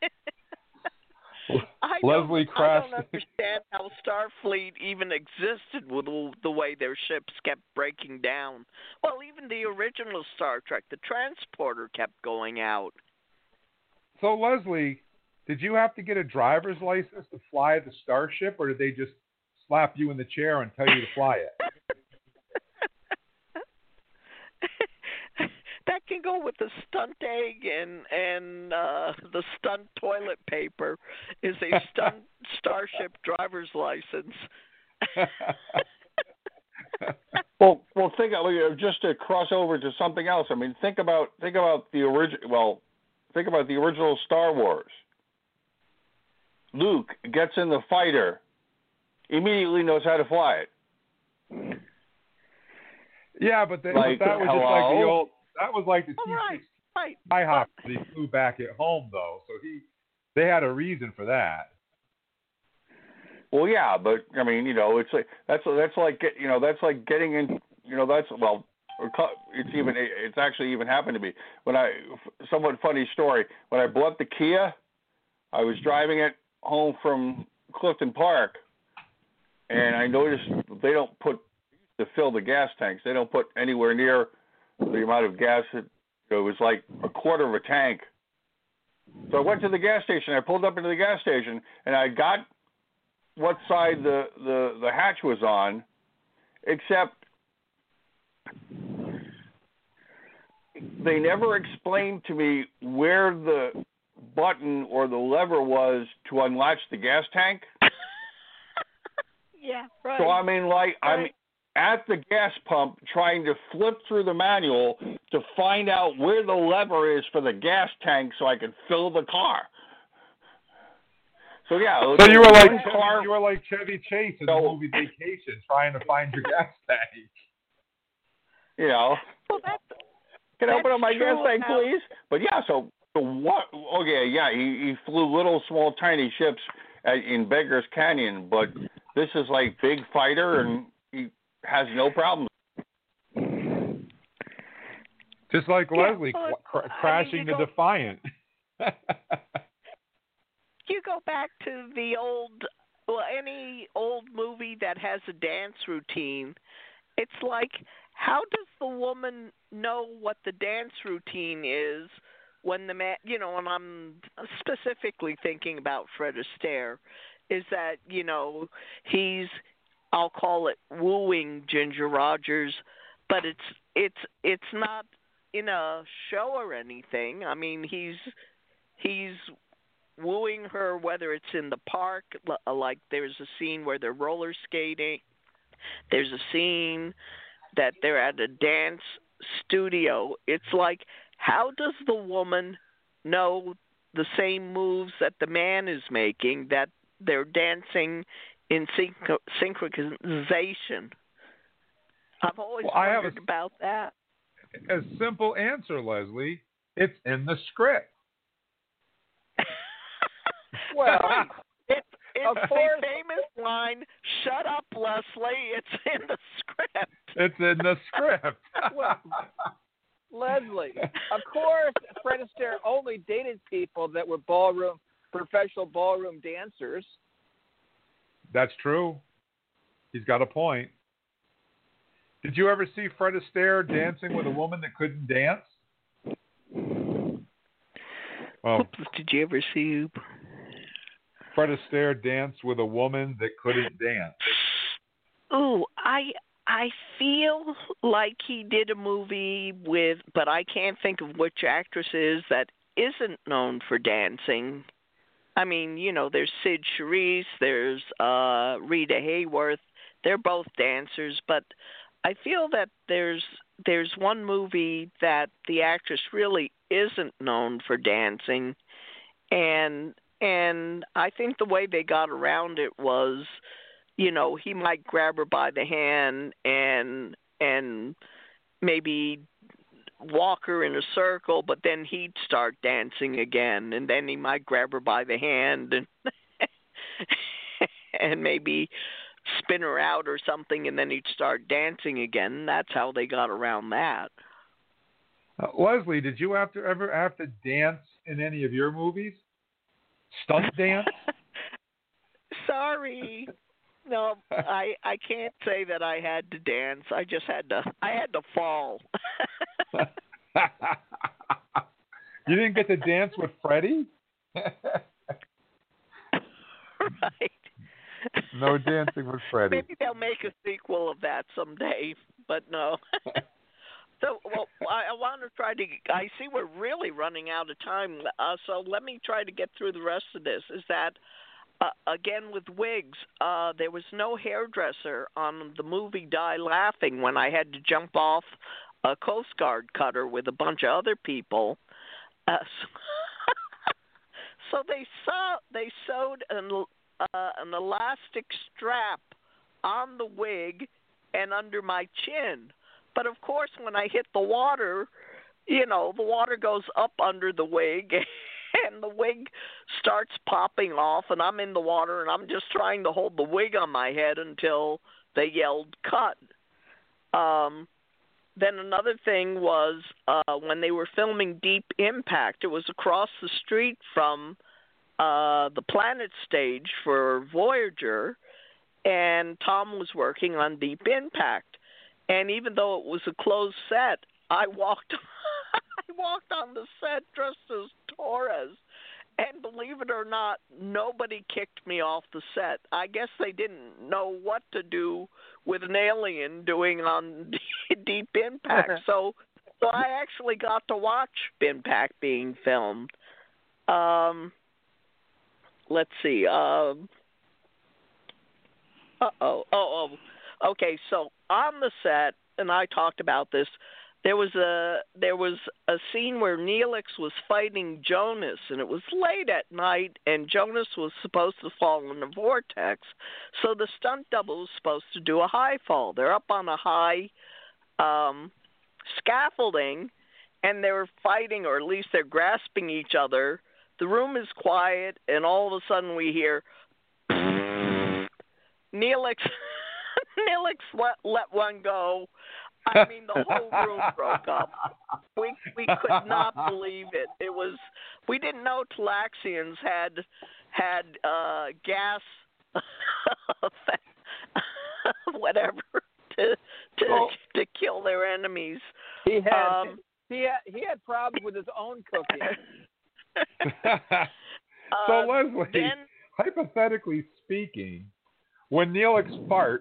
I don't, Leslie I Crafts. don't understand how Starfleet even existed with the, the way their ships kept breaking down. Well, even the original Star Trek, the transporter kept going out. So, Leslie, did you have to get a driver's license to fly the Starship, or did they just slap you in the chair and tell you to fly it? That can go with the stunt egg and and uh, the stunt toilet paper is a stunt Starship driver's license. Well, well, think of, just to cross over to something else. I mean, think about think about the original. Well, think about the original Star Wars. Luke gets in the fighter, immediately knows how to fly it. Yeah, but, they, Like, but that was hello? just like the old. That was like the T All right, right. Skyhopper that he flew back at home, though. So he, they had a reason for that. Well, yeah, but I mean, you know, it's like that's that's like get, you know that's like getting in. You know, that's well, it's even it's actually even happened to me when I somewhat funny story when I bought the Kia. I was driving it home from Clifton Park, and I noticed they don't put to fill the gas tanks. They don't put anywhere near the amount of gas. That, it was like a quarter of a tank. So I went to the gas station. I pulled up into the gas station, and I got what side the, the, the hatch was on, except they never explained to me where the button or the lever was to unlatch the gas tank. Yeah, right. So I mean, like right. I'm at the gas pump trying to flip through the manual to find out where the lever is for the gas tank so I can fill the car. So yeah, so you were like Chevy, car, you were like Chevy Chase in so, the movie Vacation, trying to find your gas tank. You know, well, that's, can I open up my gas tank, now. please? But yeah, so, so what? Okay, yeah, he, he flew little, small, tiny ships at, in Beggar's Canyon, but this is like big fighter, and he has no problem. Just like yeah, Leslie well, cr- crashing I mean, the go, Defiant. You go back to the old, well, any old movie that has a dance routine. It's like, how does the woman know what the dance routine is when the man, you know, and I'm specifically thinking about Fred Astaire, is that, you know, he's, I'll call it wooing Ginger Rogers, but it's it's it's not in a show or anything. I mean, he's he's wooing her, whether it's in the park, like there's a scene where they're roller skating. There's a scene that they're at a dance studio. It's like, how does the woman know the same moves that the man is making, that they're dancing in synch- synchronization? I've always well, I wondered have a, about that. A simple answer, Leslie. It's in the script. Well, it's it's of the course. famous line, "Shut up, Leslie, it's in the script." It's in the script. Well, Leslie, of course, Fred Astaire only dated people that were ballroom, professional ballroom dancers. That's true. He's got a point. Did you ever see Fred Astaire dancing with a woman that couldn't dance? Oh. Oops, did you ever see Fred Astaire danced with a woman that couldn't dance? Ooh, I I feel like he did a movie with, but I can't think of which actress is that isn't known for dancing. I mean, you know, there's Sid Charisse, there's uh, Rita Hayworth. They're both dancers, but I feel that there's there's one movie that the actress really isn't known for dancing, and and I think the way they got around it was, you know, he might grab her by the hand and and maybe walk her in a circle, but then he'd start dancing again, and then he might grab her by the hand and and maybe spin her out or something, and then he'd start dancing again. That's how they got around that. Uh, Leslie, did you have to ever have to dance in any of your movies? Stunt dance? Sorry. No, I I can't say that I had to dance. I just had to I had to fall. You didn't get to dance with Freddie? Right. No dancing with Freddie. Maybe they'll make a sequel of that someday, but no. So, well, I, I want to try to. I see we're really running out of time, uh, so let me try to get through the rest of this. Is that uh, again with wigs? Uh, there was no hairdresser on the movie Die Laughing when I had to jump off a Coast Guard cutter with a bunch of other people. Uh, so, so they saw they sewed an uh, an elastic strap on the wig and under my chin. But, of course, when I hit the water, you know, the water goes up under the wig, and the wig starts popping off, and I'm in the water, and I'm just trying to hold the wig on my head until they yelled, cut. Um, then another thing was uh, when they were filming Deep Impact, it was across the street from uh, the Planet stage for Voyager, and Tom was working on Deep Impact. And even though it was a closed set, I walked I walked on the set dressed as Torres. And believe it or not, nobody kicked me off the set. I guess they didn't know what to do with an alien doing on Deep Impact. So, so I actually got to watch Impact being filmed. Um, let's see. Um, uh oh. Oh, oh. Okay. So on the set, and I talked about this. There was a there was a scene where Neelix was fighting Jonas, and it was late at night, and Jonas was supposed to fall in a vortex. So the stunt double was supposed to do a high fall. They're up on a high um, scaffolding, and they're fighting, or at least they're grasping each other. The room is quiet, and all of a sudden we hear Neelix. Neelix let, let one go. I mean, the whole room broke up. We we could not believe it. It was we didn't know Talaxians had had uh, gas, whatever, to to Well, to kill their enemies. He had Um, he had he had problems with his own cooking. So uh, Leslie, then, hypothetically speaking, when Neelix farts,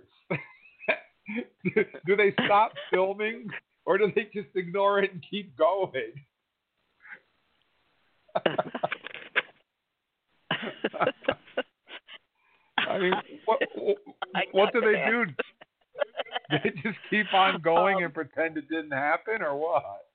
do they stop filming, or do they just ignore it and keep going? I mean, what what do they do? Do they just keep on going Um, and pretend it didn't happen, or what?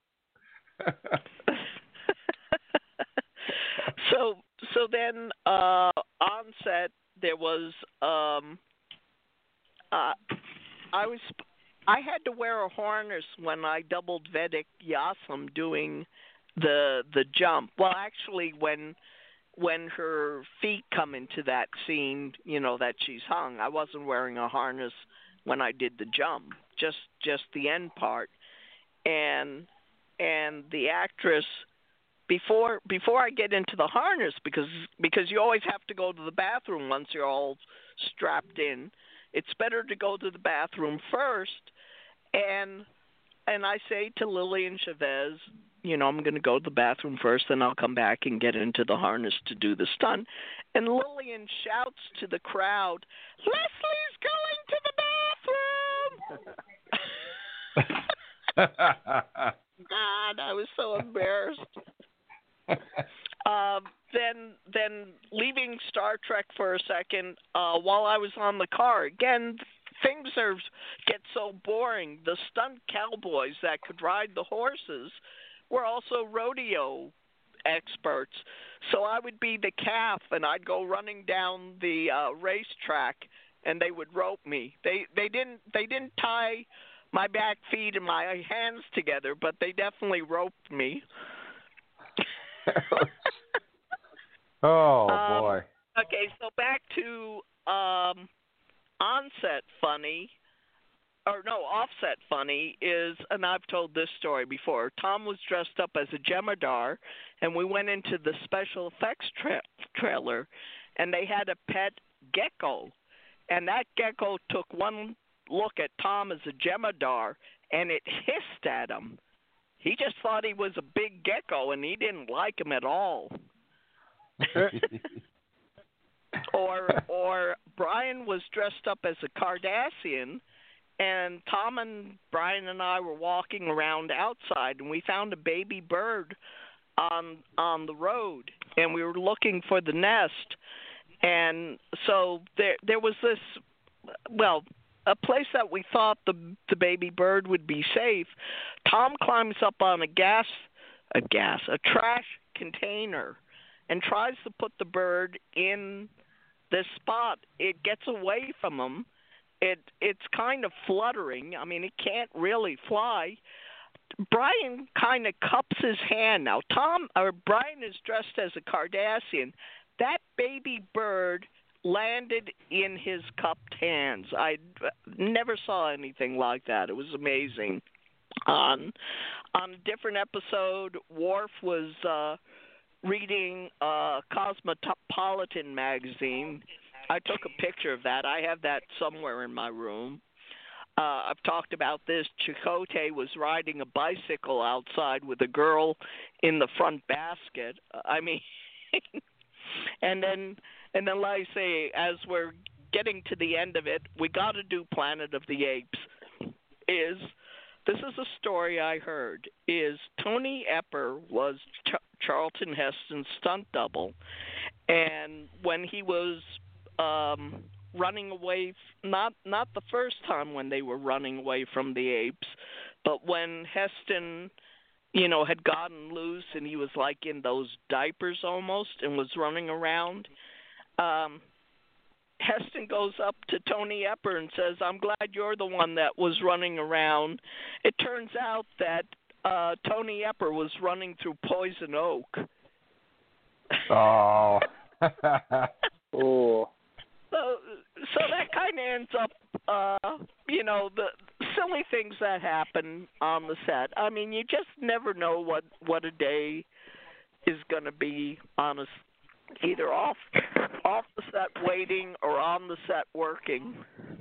so so then uh, on set there was um, uh, I was I had to wear a harness when I doubled Vedic Yasam doing the the jump. Well, actually, when when her feet come into that scene, you know that she's hung. I wasn't wearing a harness when I did the jump, just just the end part, and and the actress. Before before I get into the harness, because because you always have to go to the bathroom once you're all strapped in. It's better to go to the bathroom first, and and I say to Lillian Chavez, you know, I'm going to go to the bathroom first, then I'll come back and get into the harness to do the stunt. And Lillian shouts to the crowd, "Leslie's going to the bathroom!" God, I was so embarrassed. Um, then, then leaving Star Trek for a second, uh, while I was on the car, again, things are get so boring. The stunt cowboys that could ride the horses were also rodeo experts. So I would be the calf, and I'd go running down the uh, racetrack, and they would rope me. They they didn't they didn't tie my back feet and my hands together, but they definitely roped me. Oh Um, boy. Okay, so back to um, onset funny, or no, offset funny is, and I've told this story before. Tom was dressed up as a Jemadar, and we went into the special effects tra- trailer, and they had a pet gecko, and that gecko took one look at Tom as a Jemadar, and it hissed at him. He just thought he was a big gecko, and he didn't like him at all. or or Brian was dressed up as a Cardassian, and Tom and Brian and I were walking around outside, and we found a baby bird on on the road, and we were looking for the nest. And so there there was this, well, a place that we thought the the baby bird would be safe. Tom climbs up on a gas a gas a trash container and tries to put the bird in this spot. It gets away from him. It it's kind of fluttering. I mean, it can't really fly. Brian kind of cups his hand. Now, Tom or Brian is dressed as a Cardassian. That baby bird landed in his cupped hands. I never saw anything like that. It was amazing. On on a different episode, Worf was uh, reading uh, Cosmopolitan magazine. I took a picture of that. I have that somewhere in my room. Uh, I've talked about this. Chakotay was riding a bicycle outside with a girl in the front basket. I mean, and then and then like I say, as we're getting to the end of it, we got to do Planet of the Apes. Is this is a story I heard? Is Tony Epper was Ch- Charlton Heston's stunt double, and when he was um, running away, not not the first time when they were running away from the apes, but when Heston, you know, had gotten loose and he was like in those diapers almost and was running around. Um, Heston goes up to Tony Epper and says, "I'm glad you're the one that was running around." It turns out that uh, Tony Epper was running through Poison Oak. Oh. Oh. So, so that kind of ends up, uh, you know, the silly things that happen on the set. I mean, you just never know what, what a day is going to be on a, either off off the set waiting or on the set working.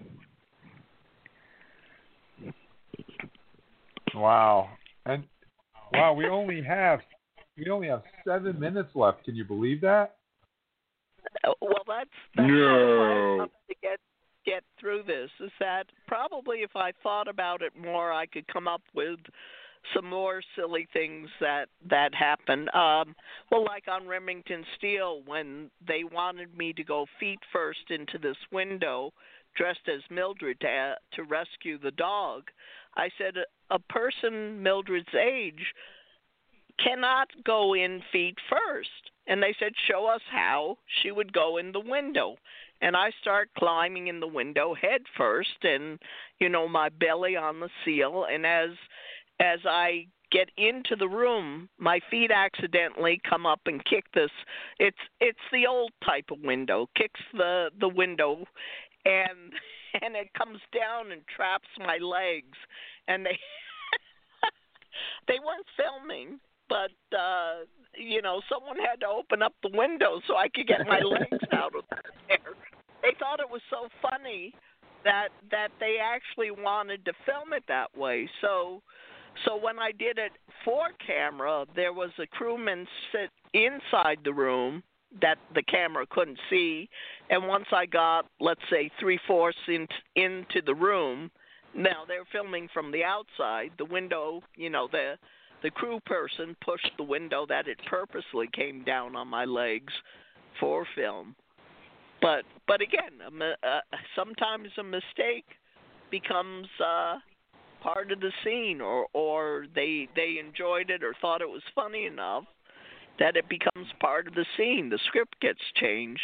Wow. And wow, we only have we only have seven minutes left. Can you believe that? Well, that's, that's No. why I to get get through this. Is that probably if I thought about it more, I could come up with some more silly things that that happen. Um, well, like on Remington Steele, when they wanted me to go feet first into this window, dressed as Mildred to, to rescue the dog, I said a, a person Mildred's age cannot go in feet first. And they said, show us how. She would go in the window. And I start climbing in the window head first and, you know, my belly on the seal. And as as I get into the room, my feet accidentally come up and kick this. It's it's the old type of window, kicks the, the window, and and it comes down and traps my legs. And they they weren't filming, but uh, you know, someone had to open up the window so I could get my legs out of there. They thought it was so funny that that they actually wanted to film it that way. So so when I did it for camera, there was a crewman sit inside the room that the camera couldn't see, and once I got, let's say, three-fourths in, into the room, now they're filming from the outside, the window, you know, the the crew person pushed the window that it purposely came down on my legs for film. But but again, a, uh, sometimes a mistake becomes uh, part of the scene, or, or they they enjoyed it or thought it was funny enough that it becomes part of the scene. The script gets changed.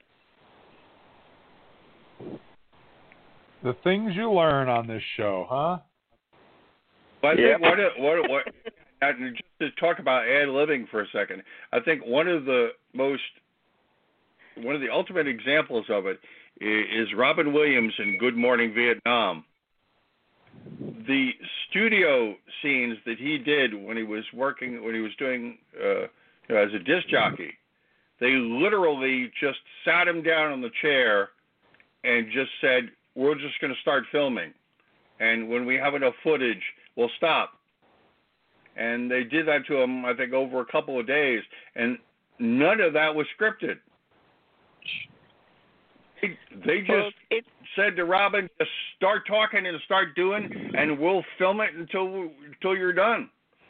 The things you learn on this show, huh? But I Yep. think what it- what it- what and just to talk about ad-libbing for a second, I think one of the most one of the ultimate examples of it is Robin Williams in Good Morning Vietnam. The studio scenes that he did when he was working, when he was doing uh, you know, as a disc jockey, they literally just sat him down on the chair and just said, "We're just going to start filming, and when we have enough footage, we'll stop." And they did that to him, I think, over a couple of days, and none of that was scripted. They, they just Well, it, said to Robin, "Just start talking and start doing, and we'll film it until until you're done."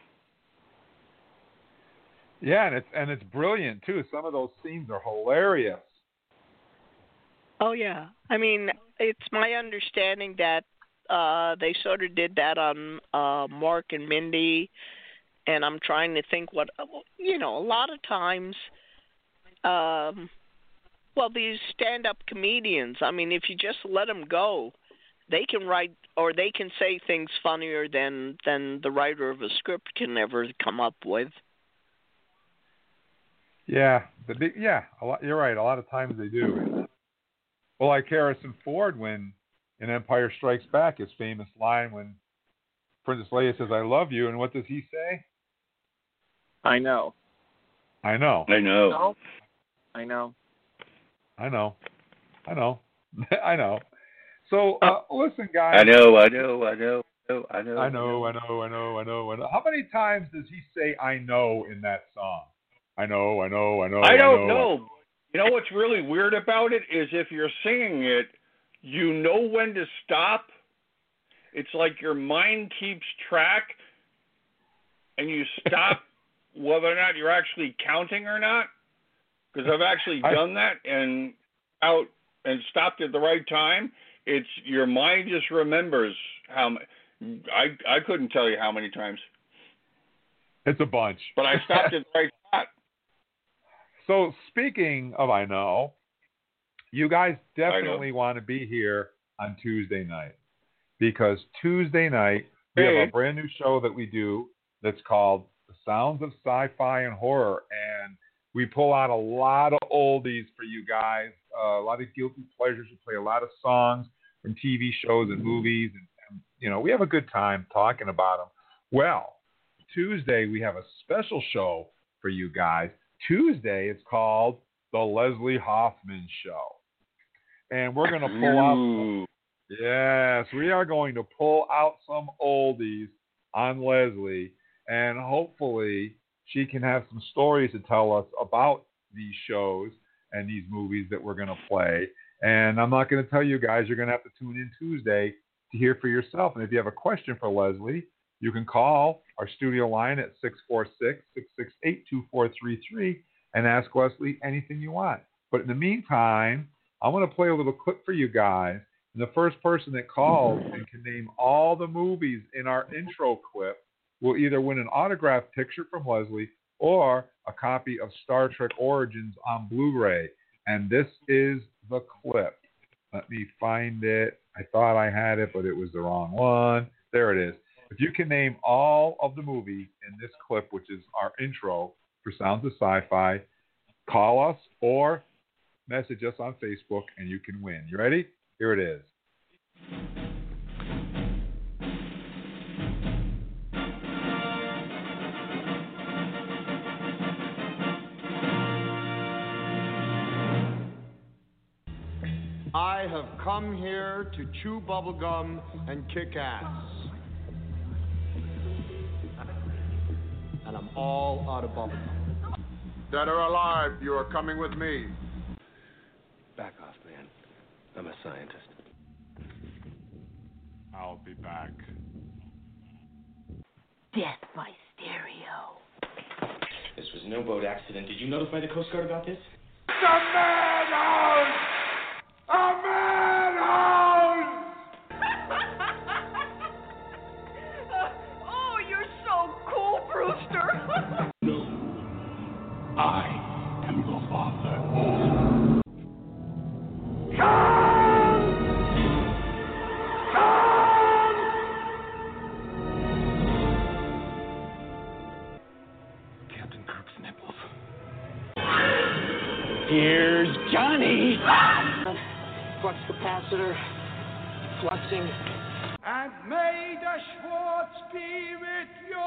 Yeah, and it's and it's brilliant too. Some of those scenes are hilarious. oh, yeah. I mean, it's my understanding that uh, they sort of did that on uh, Mark and Mindy, and I'm trying to think what, you know, a lot of times, um, well, these stand-up comedians, I mean, if you just let them go, they can write or they can say things funnier than, than the writer of a script can ever come up with. Yeah, the big, yeah, a lot, you're right. A lot of times they do. Well, like Harrison Ford, when in Empire Strikes Back, his famous line when Princess Leia says, "I love you," and what does he say? I know. I know. I know. No? I know. I know. I know. I know. So, uh, listen, guys. I know. I know. I know. I know. I know. I know. I know. I know. I know. How many times does he say "I know" in that song? I know, I know, I know. I don't I know. know. You know what's really weird about it is if you're singing it, you know when to stop. It's like your mind keeps track, and you stop whether or not you're actually counting or not. Because I've actually I, done that and out and stopped at the right time. It's your mind just remembers how. I I couldn't tell you how many times. It's a bunch. But I stopped at the right spot. So speaking of I know, you guys definitely want to be here on Tuesday night. Because Tuesday night, we hey. have a brand new show that we do that's called The Sounds of Sci-Fi and Horror. And we pull out a lot of oldies for you guys, uh, a lot of guilty pleasures. We play a lot of songs from T V shows and movies. And, and, you know, we have a good time talking about them. Well, Tuesday, we have a special show for you guys. Tuesday, it's called The Leslie Hoffman Show. And we're going to pull out some, yes, we are going to pull out some oldies on Leslie, and hopefully she can have some stories to tell us about these shows and these movies that we're going to play. And I'm not going to tell you guys. You're going to have to tune in Tuesday to hear for yourself. And if you have a question for Leslie, you can call our studio line at six four six, six six eight, two four three three and ask Leslie anything you want. But in the meantime, I'm going to play a little clip for you guys. And the first person that calls and can name all the movies in our intro clip will either win an autographed picture from Leslie or a copy of Star Trek Origins on Blu-ray. And this is the clip. Let me find it. I thought I had it, but it was the wrong one. There it is. If you can name all of the movies in this clip, which is our intro for Sounds of Sci-Fi, call us or message us on Facebook and you can win. You ready? Here it is. I have come here to chew bubblegum and kick ass. And I'm all out of bubblegum. Dead or alive, you are coming with me. Back off, man. I'm a scientist. I'll be back. Death by stereo. This was no boat accident. Did you notify the Coast Guard about this? The madhouse! A madhouse! Oh, you're so cool, Brewster. No. I am your father. Come! Come! Captain Kirk's nipples. Here's Johnny. Flux capacitor. Fluxing. And may the Schwartz be with you.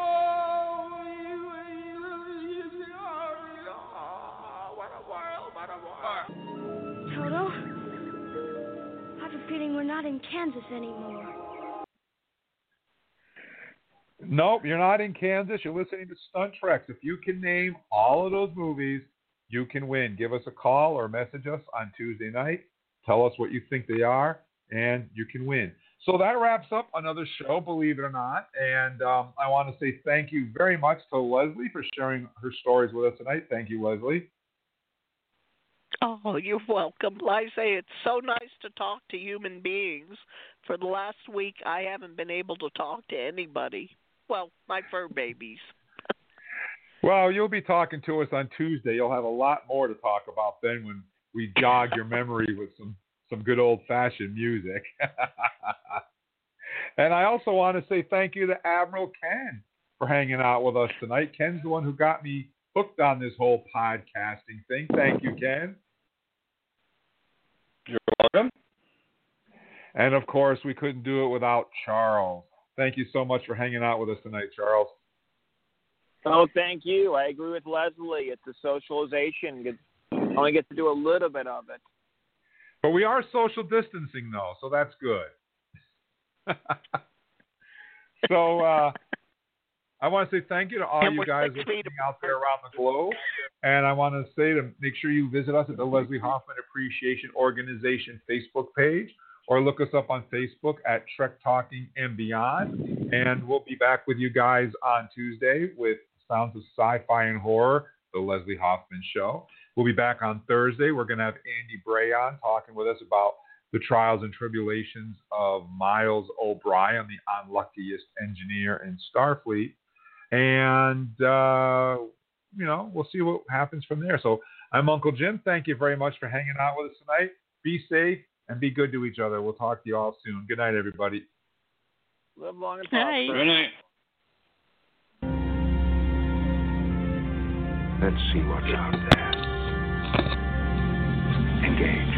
What a world, what a world. Toto, I have a feeling we're not in Kansas anymore. Nope, you're not in Kansas. You're listening to Stunt Treks. If you can name all of those movies, you can win. Give us a call or message us on Tuesday night. Tell us what you think they are, and you can win. So that wraps up another show, believe it or not. And um, I want to say thank you very much to Leslie for sharing her stories with us tonight. Thank you, Leslie. Oh, you're welcome. Like I say, it's so nice to talk to human beings. For the last week, I haven't been able to talk to anybody. Well, my fur babies. Well, you'll be talking to us on Tuesday. You'll have a lot more to talk about then when we jog your memory with some, some good old-fashioned music. And I also want to say thank you to Admiral Ken for hanging out with us tonight. Ken's the one who got me hooked on this whole podcasting thing. Thank you, Ken. You're welcome. And, of course, we couldn't do it without Charles. Thank you so much for hanging out with us tonight, Charles. Oh, thank you. I agree with Leslie. It's a socialization. You only get to do a little bit of it. But we are social distancing, though, so that's good. So uh, I want to say thank you to all you guys listening out there around the globe. And I want to say to make sure you visit us at the Leslie Hoffman Appreciation Organization Facebook page, or look us up on Facebook at Trek Talking and Beyond. And we'll be back with you guys on Tuesday with Sounds of Sci-Fi and Horror, the Leslie Hoffman Show. We'll be back on Thursday. We're going to have Andy Bray on talking with us about the trials and tribulations of Miles O'Brien, the unluckiest engineer in Starfleet. And, uh, you know, we'll see what happens from there. So I'm Uncle Jim. Thank you very much for hanging out with us tonight. Be safe and be good to each other. We'll talk to you all soon. Good night, everybody. Live long and prosper. Good night. Let's see what's out there. Engage.